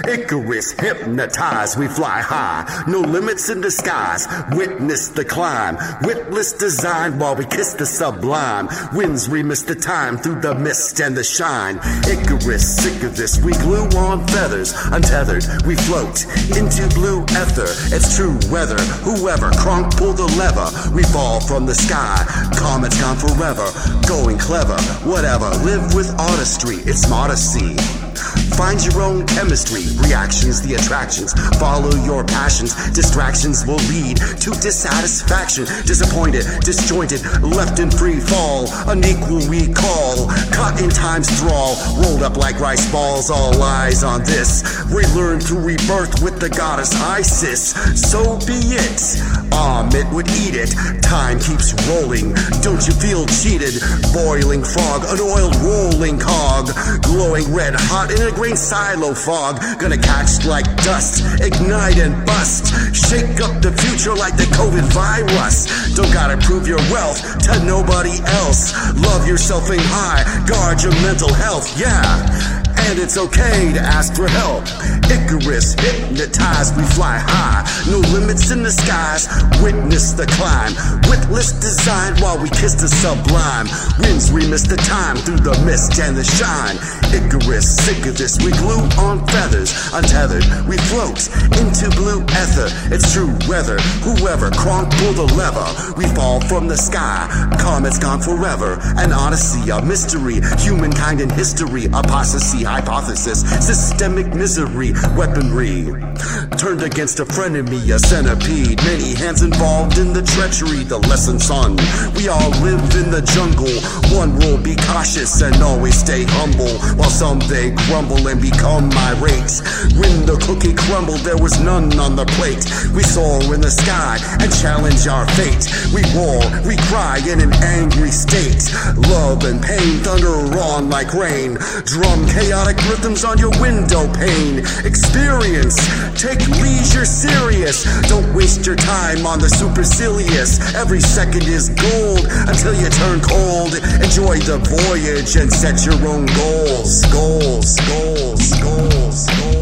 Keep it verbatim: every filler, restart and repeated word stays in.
Icarus, hypnotized, we fly high. No limits in the skies, witness the climb. Witless design while we kiss the sublime. Winds we miss the time through the mist and the shine. Icarus, sick of this, we glue on feathers. Untethered, we float into blue ether. It's true weather, whoever, Kronk pull the lever. We fall from the sky, comet's gone forever. Going clever, whatever, live with artistry, it's modesty. Find your own chemistry, reactions, the attractions. Follow your passions, distractions will lead to dissatisfaction. Disappointed, disjointed, left in free fall. Unequal we call, caught in time's thrall. Rolled up like rice balls, all eyes on this. We learn through rebirth with the goddess Isis. So be it, Amit would eat it. Time keeps rolling, don't you feel cheated? Boiling frog, an oiled rolling cog. Glowing red hot in a grain silo fog. Gonna catch like dust, ignite and bust. Shake up the future like the COVID virus. Don't gotta prove your wealth to nobody else. Love yourself and high, guard your mental health, yeah. And it's okay to ask for help. Icarus, hypnotized, we fly high. No limits in the skies, witness the climb. Witless design while we kiss the sublime. Winds we miss the time through the mist and the shine. Icarus, sick of this, we glue on feathers. Untethered, we float into blue ether. It's true weather, whoever, Kronk pull the lever. We fall from the sky, comet's gone forever. An odyssey, a mystery, humankind in history. Apostasy, hypothesis, systemic misery, weaponry turned against a frenemy, a centipede. Many hands involved in the treachery, the lesson son. We all live in the jungle. One rule, be cautious and always stay humble. While some they grumble and become irate. When the cookie crumbled, there was none on the plate. We soar in the sky and challenge our fate. We roar, we cry in an angry state. Love and pain thunder on like rain. Drum chaotic rhythms on your window pane. Experience, take leisure serious. Don't waste your time on the supercilious. Every second is gold until you turn cold. Enjoy the voyage and set your own goals. Goals, goals, goals, goals.